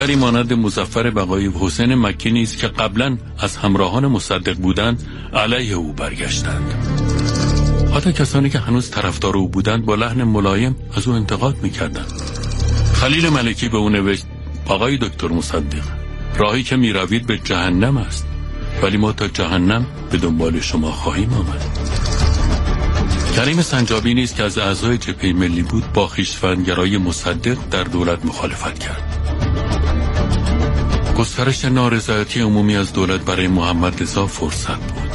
بری مانند مظفر بقایی و حسین مکی نیز که قبلا از همراهان مصدق بودند علیه او برگشتند. حتی کسانی که هنوز طرفدار او بودند با لحن ملایم از او انتقاد می‌کردند. خلیل ملکی به او نوشت: آقای دکتر مصدق، راهی که می‌روید به جهنم است، ولی ما تا جهنم به دنبال شما خواهیم آمد. کریم سنجابی نیز که از اعضای جبهه ملی بود با خویشاوندگرایی مصدق در دولت مخالفت کرد. گسترش نارضایتی عمومی از دولت برای محمد رضا فرصت بود.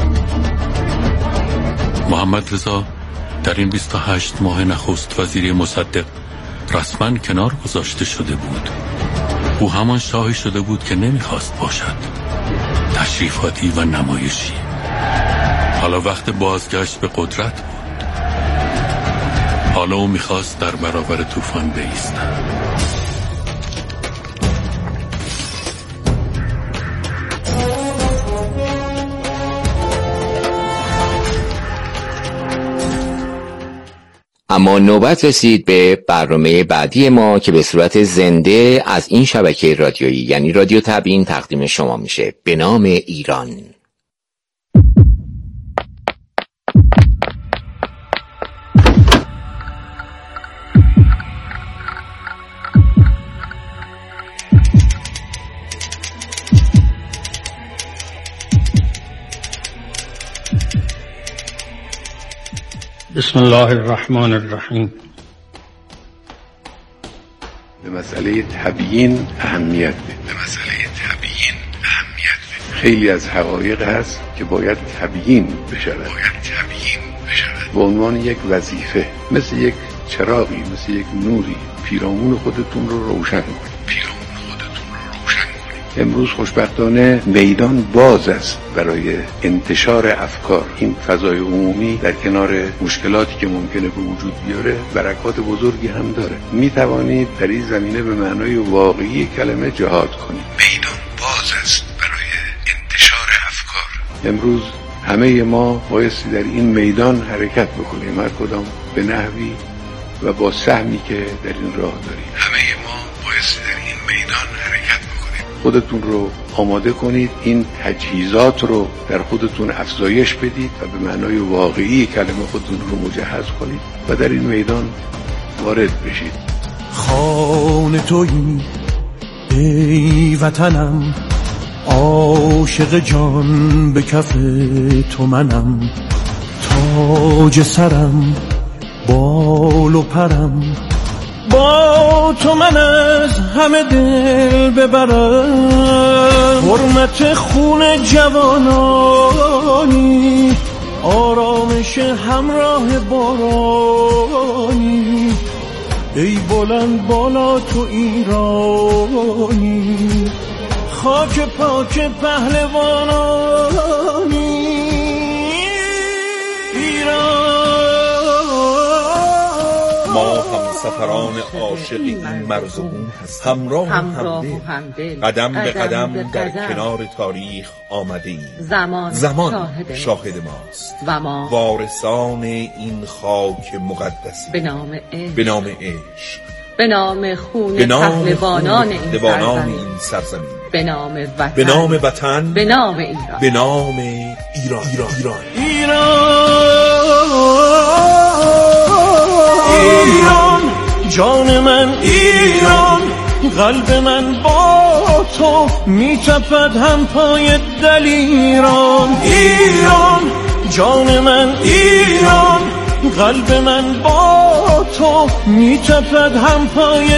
محمد رضا در این 28 ماه نخست وزیری مصدق رسما کنار گذاشته شده بود. او همان شاهی شده بود که نمیخواست باشد، تشریفاتی و نمایشی. حالا وقت بازگشت به قدرت بود. حالا او میخواست در برابر طوفان بایستد. اما نوبت رسید به برنامه بعدی ما که به صورت زنده از این شبکه رادیویی یعنی رادیو تبیین تقدیم شما میشه، به نام ایران. بسم الله الرحمن الرحیم. به مسئله تبیین اهمیت بده. خیلی از حقایق هست که باید تبیین بشود. به عنوان یک وظیفه، مثل یک چراغی، مثل یک نوری، پیرامون خودتون رو روشن کنید. امروز خوشبختانه میدان باز است برای انتشار افکار. این فضای عمومی در کنار مشکلاتی که ممکنه به وجود بیاره برکات بزرگی هم داره. می توانید در این زمینه به معنای واقعی کلمه جهاد کنید. میدان باز است برای انتشار افکار. امروز همه ما بایستی در این میدان حرکت بکنیم، هر کدام به نحوی و با سهمی که در این راه داریم. همه ما بایستی در این میدان حرکت بکنیم. خودتون رو آماده کنید، این تجهیزات رو در خودتون افزایش بدید و به معنای واقعی کلمه خودتون رو مجهز کنید و در این میدان وارد بشید. خانه تویی ای وطنم، عاشق جان به کف تو منم، تاج سرم بال و پرم، با تو من از همه دل ببرم. حرمت خون جوانانی، آرامش همراه بارانی، ای بلند بالا تو ایرانی، خاک پاک پهلوانانی. ما هم سفران عاشق این مرز و بوم هستیم، همراه همدل، قدم به قدم در کنار تاریخ آمده ایم. زمان شاهد ماست و ما وارثان این خاک مقدسی. به نام عشق، به نام خون پهلوانان این سرزمین، به نام وطن، به نام ایران، به نام ایران. ایران جان من، ایران قلب من با تو میتپد هم پای دلیران. ایران جان من، ایران قلب من با تو میتپد هم پای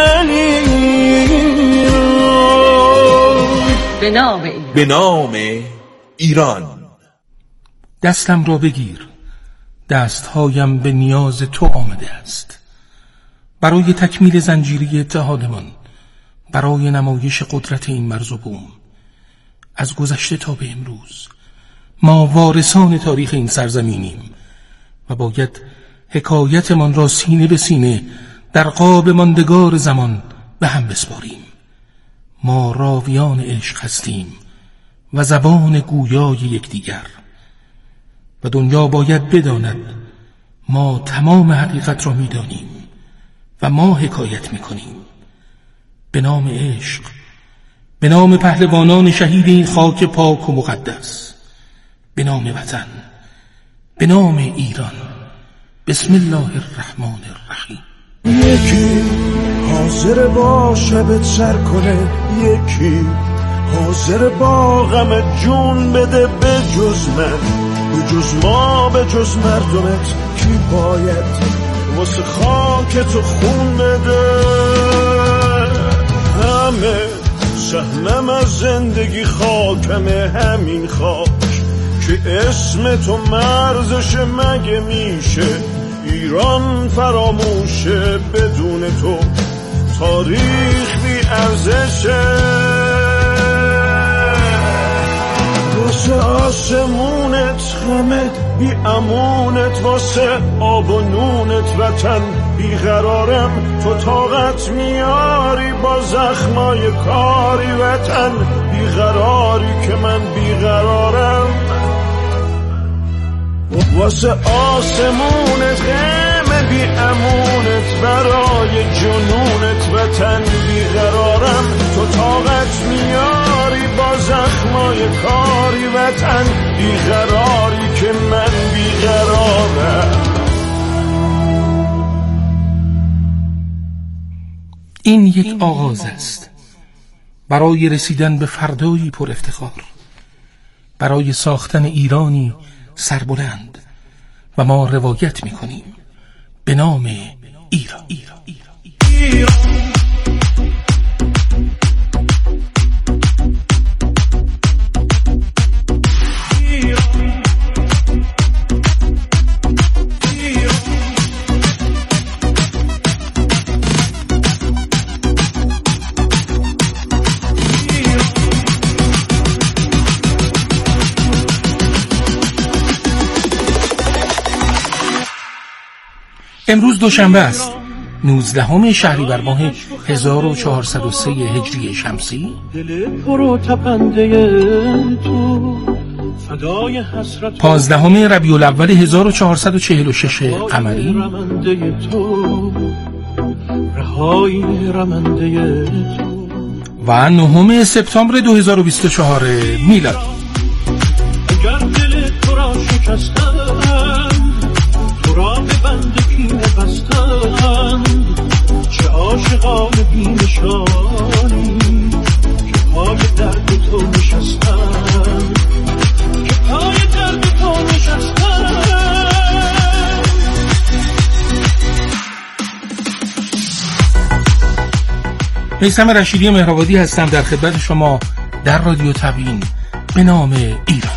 دلیران. به نام ایران. دستم را بگیر، دستهایم به نیاز تو آمده است. برای تکمیل زنجیره اتحادمان، برای نمایش قدرت این مرز و بوم، از گذشته تا به امروز ما وارثان تاریخ این سرزمینیم و باید حکایتمان را سینه به سینه در قاب ماندگار زمان به هم بسپاریم. ما راویان عشق هستیم و زبان گویای یکدیگر، و دنیا باید بداند ما تمام حقیقت را می‌دانیم و ما حکایت می‌کنیم. به نام عشق، به نام پهلوانان شهید این خاک پاک و مقدس، به نام وطن، به نام ایران. بسم الله الرحمن الرحیم. یکی حاضر با شبت سر کنه، یکی حاضر با غم جون بده، به جز من، به جز ما، به جز مردمت کی باید واسه خاک تو خون بده؟ همه سهمم از زندگی خاکمه، همین خاک که اسم تو مرزش مگه میشه ایران فراموشه؟ بدون تو تاریخ بی ارزشه. واسه آسمونت غمه بی امونت، واسه آب و نونت وطن بیقرارم. تو طاقت میاری با زخمای کاری وطن بیقراری که من بیقرارم. واسه آسمونت غمه بی امونت، برای جنونت وطن بیقرارم. تو طاقت میاری با زخمای کاری وطن بیقراری که من بیقرارم. این یک آغاز است برای رسیدن به فردایی پر افتخار، برای ساختن ایرانی سربلند، و ما روایت می‌کنیم به نام ایران. امروز دوشنبه است، 19 شهریور ماه 1403 هجری شمسی. 15 ربیع الاول 1446 قمری. و 9 سپتامبر 2024 میلادی. اگر دل تو را شکستم، تو را به بند کینه بستند، چه عاشقان بی‌نشانی که پای درد تو نشستند، که پای درد تو نشستند. میثم رشیدی مهرآبادی هستم در خدمت شما در رادیو تبیین به نام ایران.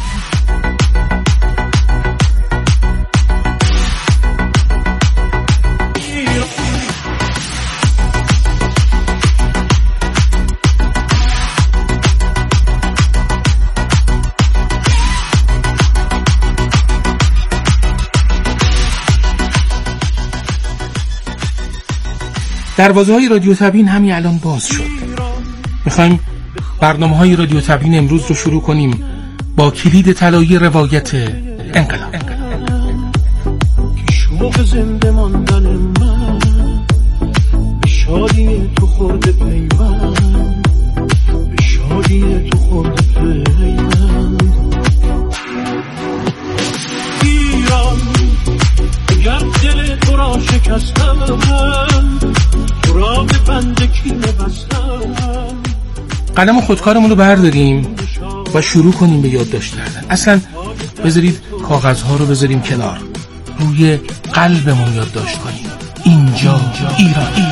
دروازه‌های رادیو تبیین همین الان باز شد. میخوایم برنامه‌های رادیو تبیین امروز رو شروع کنیم با کلید طلایی روایت انقلاب. که شوق زنده ماندن من به شادی تو خورده پیوند، به شادی تو خورده پیوند. ایران اگر دل تو را شکستم، تو را به بند کینه بستم. قلم خودکارمون رو برداریم و شروع کنیم به یادداشت کردن. اصلا بذارید کاغذها رو بذاریم کنار، روی قلبمون یادداشت کنیم. اینجا ایران.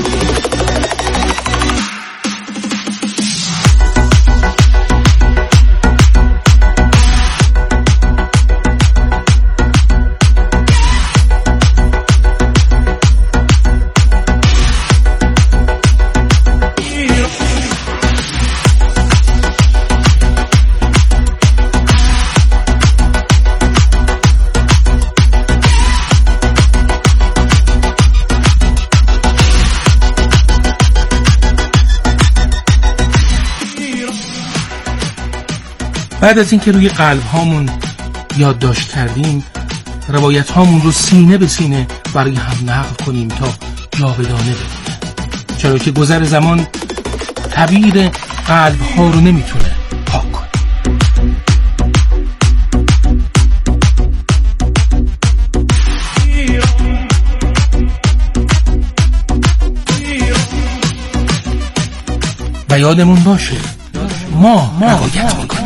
بعد از اینکه روی قلب هامون یادداشت کردیم، روایت هامون رو سینه به سینه برای هم نقل کنیم تا جاودانه بمونه. چرا که گذر زمان تعبیر قلب‌ها رو نمیتونه پاک کنه. و یادمون باشه ما روایت میکنیم.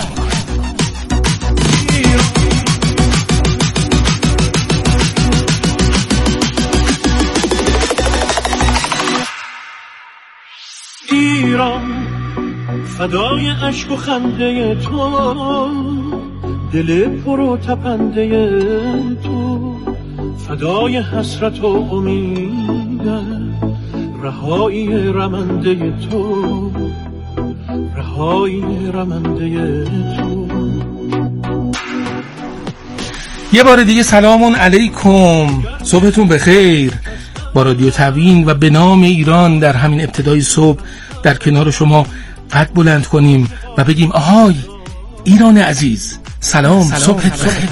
ایران فدای اشک و خنده تو، دل پرو تپنده تو، فدای حسرت و امید، رهایی رمنده تو، رهایی رمنده تو. یه بار دیگه سلامون علیکم، صبحتون بخیر. با رادیو تبیین و به نام ایران در همین ابتدای صبح در کنار شما قد بلند کنیم و بگیم آهای ایران عزیز، سلام صبحت بخیر.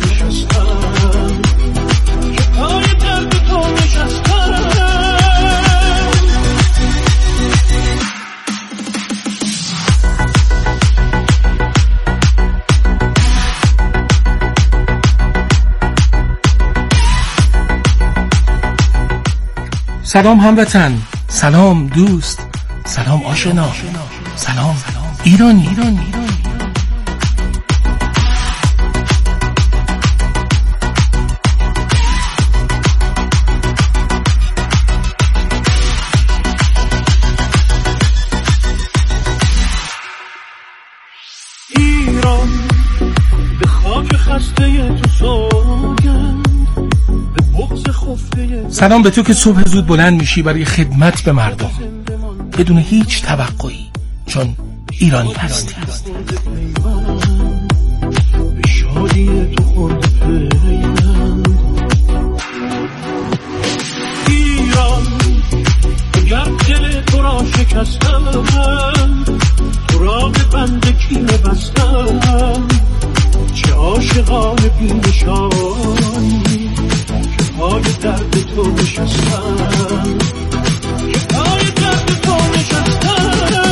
سلام هموطن، سلام دوست، سلام آشنا، سلام ایرانی. ایران به خاک خسته تو سوگند، سلام به تو که صبح زود بلند میشی برای خدمت به مردم بدون هیچ توقعی، چون ایرانی هستی. به شادی تو خورده پیوند ایران، اگر دل تو را شکستم، تو را به بند کینه بستم، چه عاشقان بی‌نشانی پای درد تو نشستم، که پای درد تو نشستم.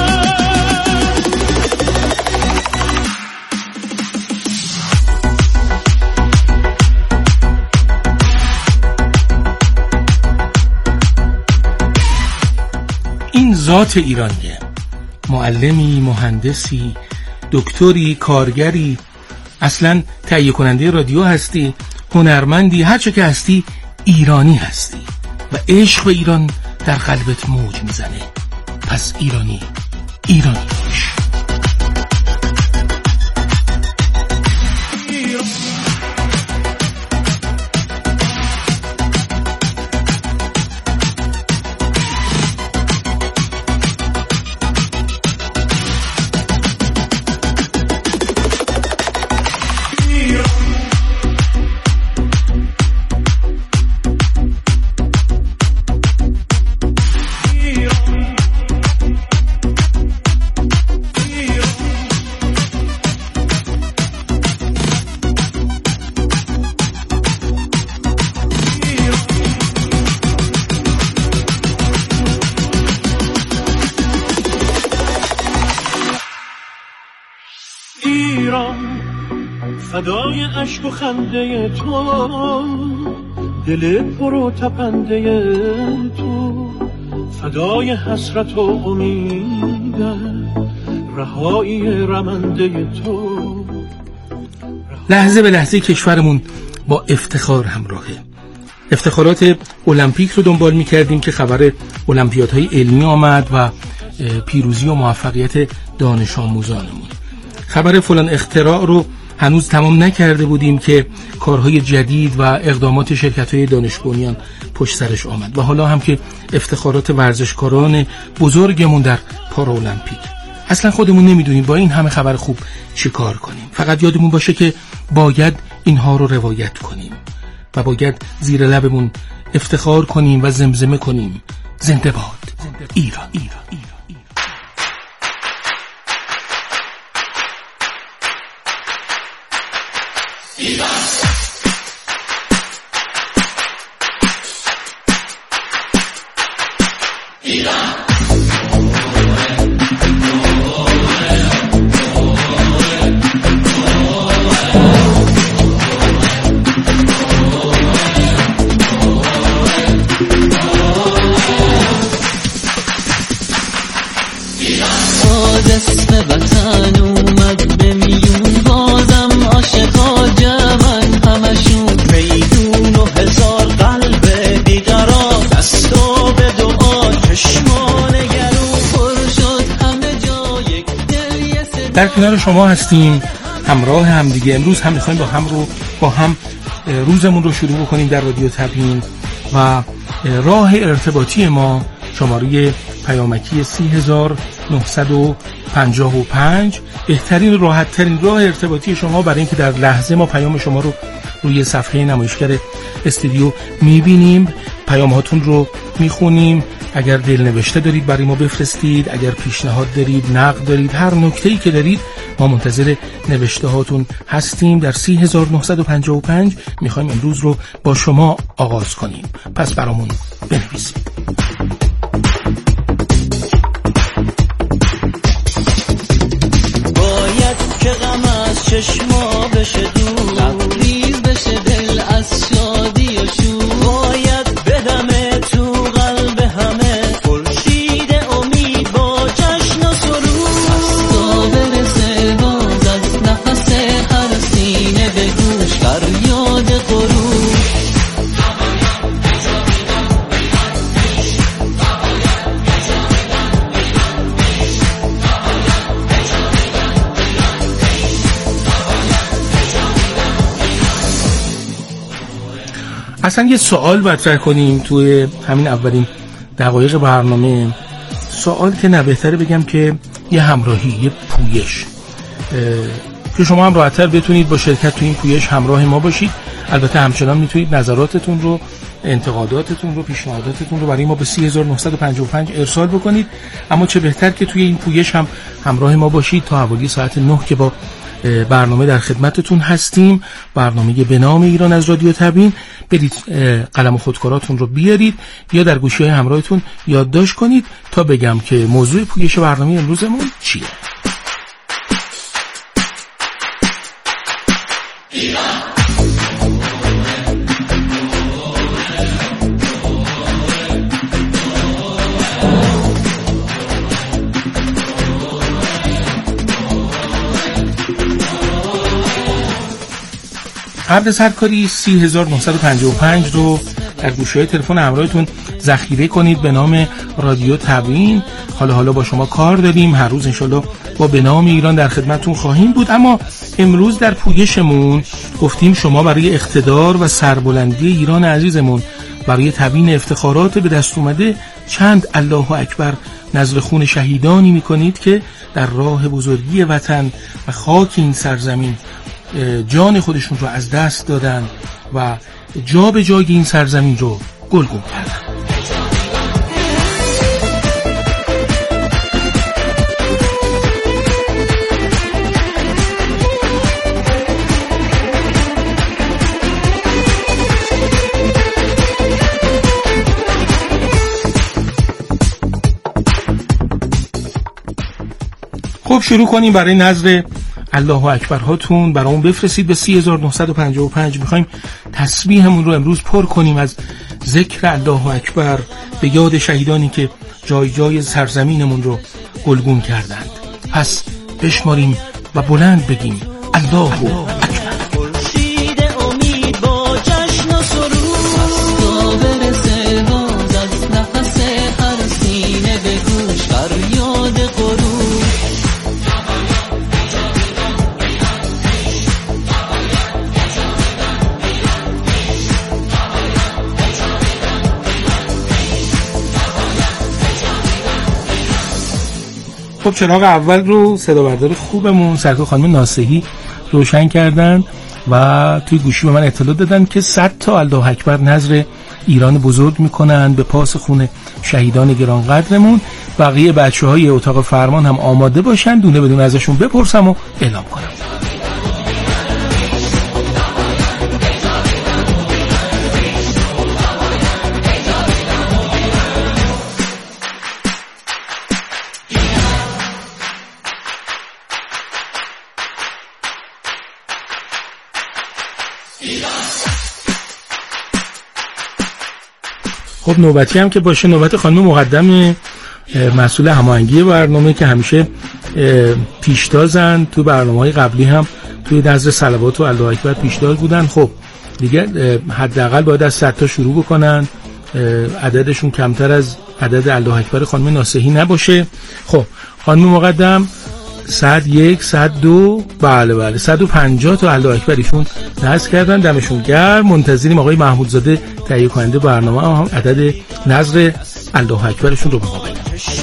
این ذات ایرانیه، معلمی، مهندسی، دکتری، کارگری، اصلا تهیه کننده رادیو هستی، هنرمندی، هر چه که هستی ایرانی هستی و عشق به ایران در قلبت موج میزنه. پس ایرانی باش. فدای اشک و خنده تو، دل پرو تپنده تو، فدای حسرت و امید، رهایی رمنده تو. لحظه به لحظه کشورمون با افتخار همراهه. افتخارات المپیک رو دنبال می‌کردیم که خبر المپیادهای علمی آمد و پیروزی و موفقیت دانش آموزانمون. خبر فلان اختراع رو هنوز تمام نکرده بودیم که کارهای جدید و اقدامات شرکت‌های دانش بنیان پشت سرش آمد و حالا هم که افتخارات ورزشکاران بزرگمون در پارالمپیک. اصلا خودمون نمیدونیم با این همه خبر خوب چی کار کنیم. فقط یادمون باشه که باید اینها رو روایت کنیم و باید زیر لبمون افتخار کنیم و زمزمه کنیم زنده باد ایران. باز اسم وطن اومد به میون، بازم عاشقا جمعن همشون، میدون و هزار قلب بیقرار، دستا به دعا چشمان گلو پر شد همه جا یک دل. در کنار شما هستیم همراه هم دیگه. امروز هم میخوایم با هم روزمون رو شروع بکنیم در رادیو تبیین و راه ارتباطی ما شماره پیامکی 3955 بهترین راحتترین راه ارتباطی شما برای اینکه در لحظه ما پیام شما رو روی صفحه نمایشگر استودیو میبینیم، پیام هاتون رو میخونیم. اگر دلنوشته دارید برای ما بفرستید، اگر پیشنهاد دارید، نقد دارید، هر نکته‌ای که دارید ما منتظر نوشته هاتون هستیم. در 3955 میخوایم امروز رو با شما آغاز کنیم، پس برامون بنویسید. باید که غم از چشما بشه دور، لبریز بشه دل از شادی و شور، باید بدمه تو قلب همه خورشید امید با جشن و سرور، تا برسه باز از نفس هر سینه به گوش فریاد غرور. اصلا یه سوال مطرح کنیم توی همین اولین دقایق برنامه. سوال که نه، بهتره بگم که یه همراهی، یه پویش که شما هم راحت‌تر بتونید با شرکت تو این پویش همراه ما باشید. البته همچنان میتونید نظراتتون رو، انتقاداتتون رو، پیشنهاداتتون رو برای ما به 3955 ارسال بکنید. اما چه بهتر که توی این پویش هم همراه ما باشید تا حوالی ساعت 9 که با برنامه در خدمتتون هستیم. برنامه به نام ایران از رادیو تبیین. برید قلم و خودکاراتون رو بیارید یا در گوشی‌های همراهتون یادداشت کنید تا بگم که موضوع پویش برنامه امروزمون چیه. عرض سرکاری 3955 رو در گوشی‌های تلفن همراهتون ذخیره کنید به نام رادیو تبیین. حالا با شما کار داریم، هر روز انشالله با به نام ایران در خدمتتون خواهیم بود. اما امروز در پویشمون گفتیم شما برای اقتدار و سربلندی ایران عزیزمون، برای تبیین افتخارات به دست اومده، چند الله اکبر نذر خون شهیدانی میکنید که در راه بزرگی وطن و خاک این سرزمین جان خودشون رو از دست دادن و جا به جای این سرزمین رو گلگون کردن. خب شروع کنیم. برای نظر الله اکبر هاتون برامون بفرستید به 3955. میخوایم تسبیحمون رو امروز پر کنیم از ذکر الله اکبر به یاد شهیدانی که جای جای سرزمینمون رو گلگون کردند. پس بشماریم و بلند بگیم الله اکبر. خب چراغ اول رو صدا بردار خوبمون سرکار خانم ناصحی روشن کردن و توی گوشی به من اطلاع دادن که 100 تا الله اکبر نذر ایران بزرگ میکنن به پاس خون شهیدان گرانقدرمون. بقیه بچه‌های اتاق فرمان هم آماده باشن، دونه بدون ازشون بپرسم و اعلام کنم. خب نوبتی هم که باشه، نوبت خانم مقدم مسئول هماهنگی برنامه که همیشه پیشتازن. تو برنامه‌های قبلی هم توی نظر صلوات و الله اکبر پیشتاز بودن. خب دیگه حداقل باید از 100 تا شروع بکنن، عددشون کمتر از عدد الله اکبر خانم ناصحی نباشه. خب خانم مقدم 101 102 بله 150 تا الله اکبر ایشون نذر کردن، دمشون گرم. منتظریم آقای محمودزاده تهیه کننده برنامه هم عدد نذر الله اکبرشون رو به ما بدن.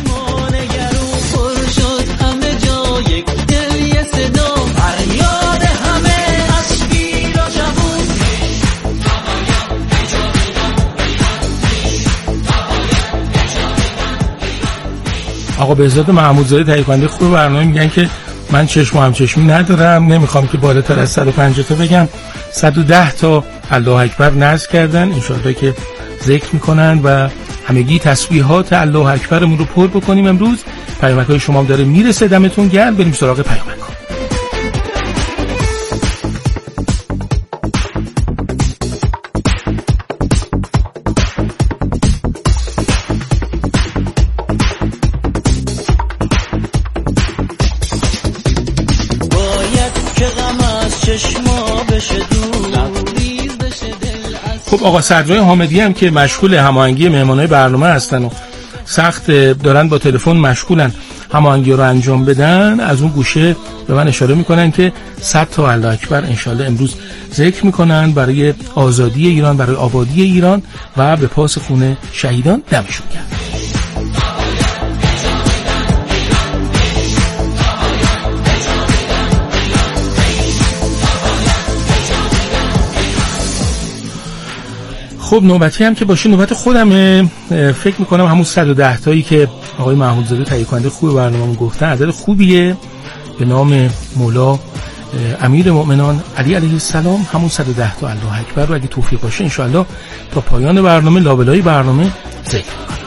آقا بهزاد محمودزاده تهیه کننده خوب برنامه میگن که من چشم و همچشمی ندارم، نمیخوام که بالاتر از 150 تا بگم. 110 تا الله اکبر نذر کردن، انشالله که ذکر میکنن و همگی تسبیحات الله اکبرمون رو پر بکنیم. امروز پیامک‌های شما هم داره میرسه، دمتون گرم. بریم سراغ پیامک‌ها. خب آقا صدرای حامدی هم که مشغول هماهنگی مهمانای برنامه هستن و سخت دارن با تلفن مشغولن هماهنگی رو انجام بدن، از اون گوشه به من اشاره میکنن که 100 تا الله اکبر انشالله امروز ذکر میکنن برای آزادی ایران، برای آبادی ایران و به پاس خون شهیدان. دمشون گرم. خب نوبتی هم که باشه، نوبت خودمه. فکر میکنم همون 110 تایی که آقای محمودزاده تهیه کننده خوب برنامه‌مون گفتن عدد خوبیه. به نام مولا امیر مؤمنان علی علیه السلام همون 110 تا الله اکبر رو اگه توفیق باشه انشاءالله تا پایان برنامه لابلای برنامه ذکر کنم.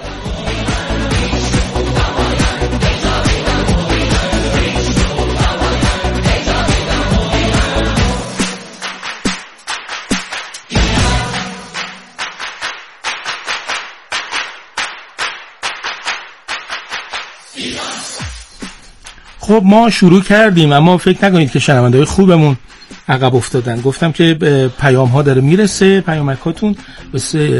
خب ما شروع کردیم، اما فکر نکنید که شنونده‌های خوبمون عقب افتادن. گفتم که پیام ها داره میرسه، پیامکاتون به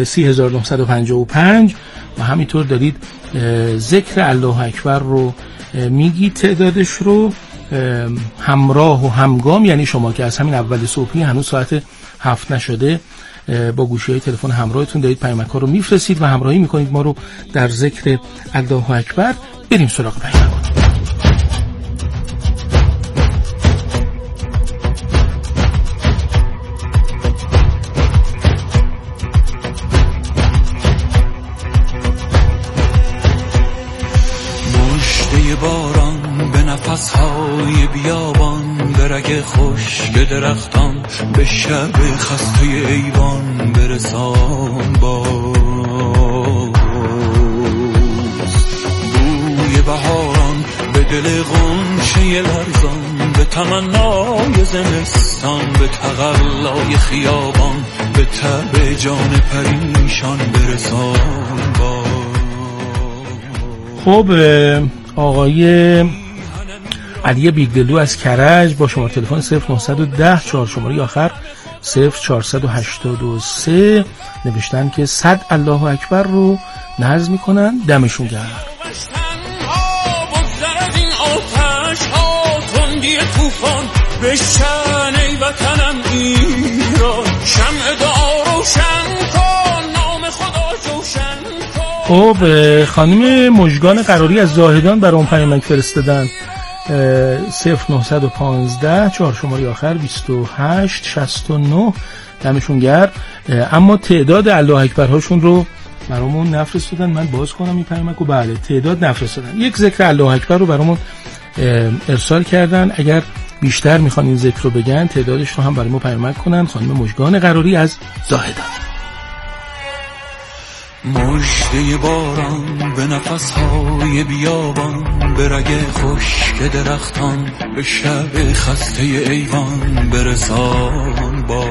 3955 و همینطور دارید ذکر الله اکبر رو میگید، تعدادش رو همراه و همگام، یعنی شما که از همین اول صبحی هنوز ساعت 7 نشده با گوشی‌های تلفن همراهتون دارید پیامک‌ها رو میفرستید و همراهی میکنید ما رو در ذکر الله اکبر. بریم سراغ پیام‌ها. نفس‌های بیابان به رگ خشک درختان، به شب خسته ایوان برسان باز. بوی بهاران به دل غنچه لرزان، به تمنای زمستان، به تقلای خیابان، به تب جان پریشان برسان باز. خب آقای علی بیگدلو از کرج با شماره تلفن 0910 4 شماره آخر 0483 نوشتن که 100 الله اکبر رو نظم میکنن. دمشون گرم. بشن ای وطنم ایران، شمع دعا روشن کن، نام خدا جوشن کن. خب خانم مژگان قراری از زاهدان برای اون پیامک فرستادن 0915 4 شماره آخر 2869. دمشون گرم. اما تعداد الله اکبر هاشون رو برامون نفرستادن. من باز کنم این پیامکو. بله تعداد نفرستادن. یک ذکر الله اکبر رو برامون ارسال کردن. اگر بیشتر میخوان این ذکر رو بگن تعدادش رو هم برای ما پیامک کنن. خانم مژگان قراری از زاهدان. مژده باران به نفس‌های بیابان، به رگ خشک درختان، به شب خسته ایوان برسان با.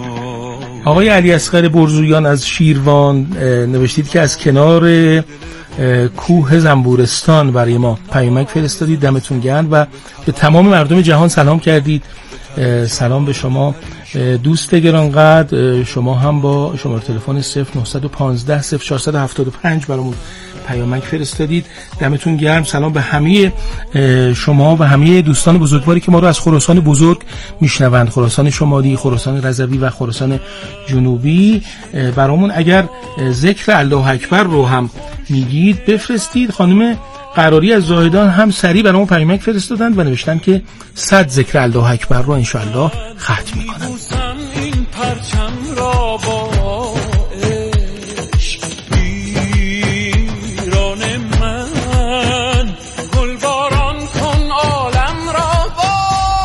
آقای علی اصغر برزویان از شیروان نوشتید که از کنار کوه زنبورستان برای ما پیامک فرستادید. دمتون گرم و به تمام مردم جهان سلام کردید. سلام به شما دوست گرانقدر. شما هم با شماره تلفن 0915 0475 برامون پیامک فرستادید. دمتون گرم. سلام به همه شما و همه دوستان بزرگواری که ما رو از خراسان بزرگ میشنوند، خراسان شمالی، خراسان رضوی و خراسان جنوبی. برامون اگر ذکر الله اکبر رو هم میگید بفرستید. خانم قراری از زاهدان هم سریع برامون پیامک فرستادند و نوشتن که 100 ذکر الله اکبر رو انشاءالله ختم میکنن. این پرچم را با عشق ایران من گلباران کن عالم را با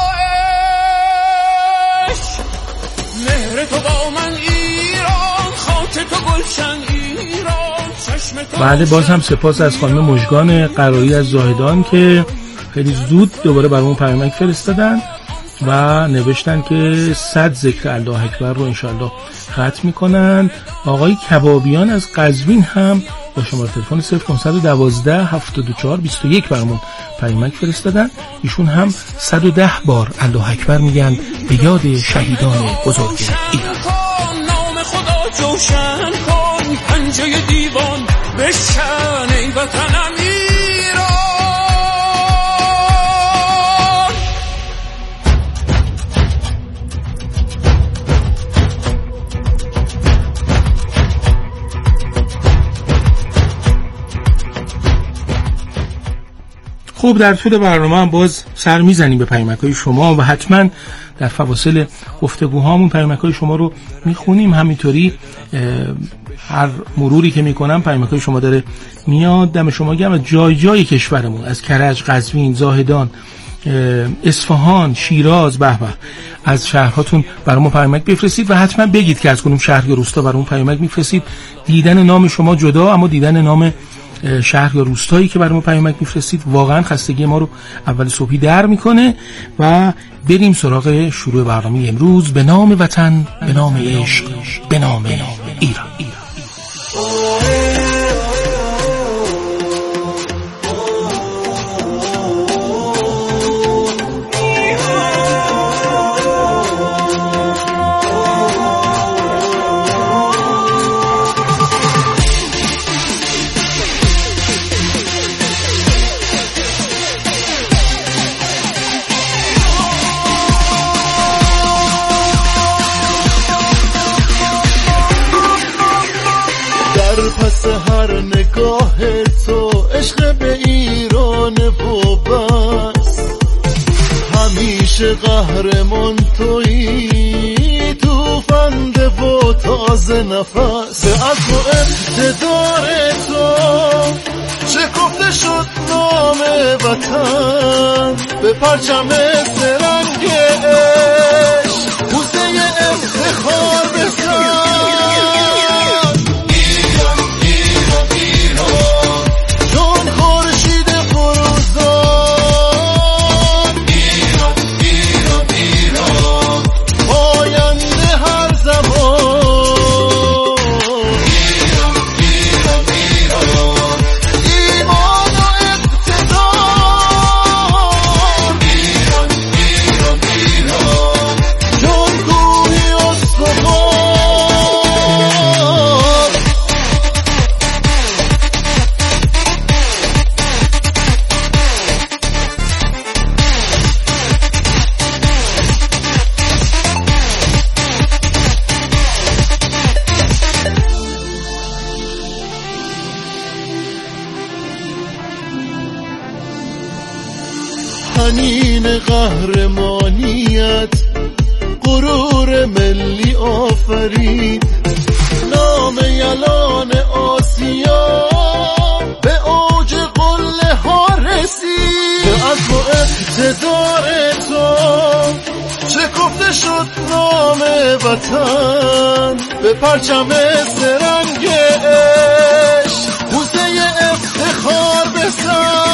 عشق. مهر تو با من ایران، خاک تو گلشن ایران، چشم تو. بعد باز هم سپاس از خانم مژگان قراری از زاهدان که خیلی زود دوباره برامون پیامک فرستادن و نوشتن که 100 ذکر الله اکبر رو انشاءالله ختم میکنن. آقای کبابیان از قزوین هم با شماره تلفن 0512 74 21 برامون پیامک فرستادن. ایشون هم 110 بار الله اکبر میگن به یاد شهیدان بزرگ ایران. نام خدا جوشن کن، پنجه دیوان بشکن ای وطنم ایران. خوب، در طول برنامه هم باز سر میزنیم به پیامک‌های شما و حتما در فواصل گفتگوهامون پیامک‌های شما رو میخونیم. همینطوری هر مروری که میکنم پیامک‌های شما داره میاد. دم شما گرم. از جای جای کشورمون، از کرج، قزوین، زاهدان، اصفهان، شیراز، به به، از شهرهاتون برامون پیامک بفرستید و حتما بگید که از کدوم شهر یا روستا برامون پیامک میفرستید. دیدن نام شما جدا، اما دیدن نام شهر یا روستایی که برامون پیامک میفرستید واقعا خستگی ما رو اول صبحی در میکنه. و بریم سراغ شروع برنامه امروز. به نام وطن، به نام عشق، به نام ایران. پس هر نگاه تو عشق به ایران و بس، همیشه قهرمان تویی، توفنده و تازه نفس. از و اقتدار تو شکفته شد نام وطن، به پرچم سرنگ عشق بوسه افتخار بزن. حنین قهرمانیت غرور ملی آفرید، نام یلان آسیا به اوج قله ها رسید. از و اقتدار تو شکفته شد نام وطن، به پرچم سرنگ عشق بوسه افتخار بزن.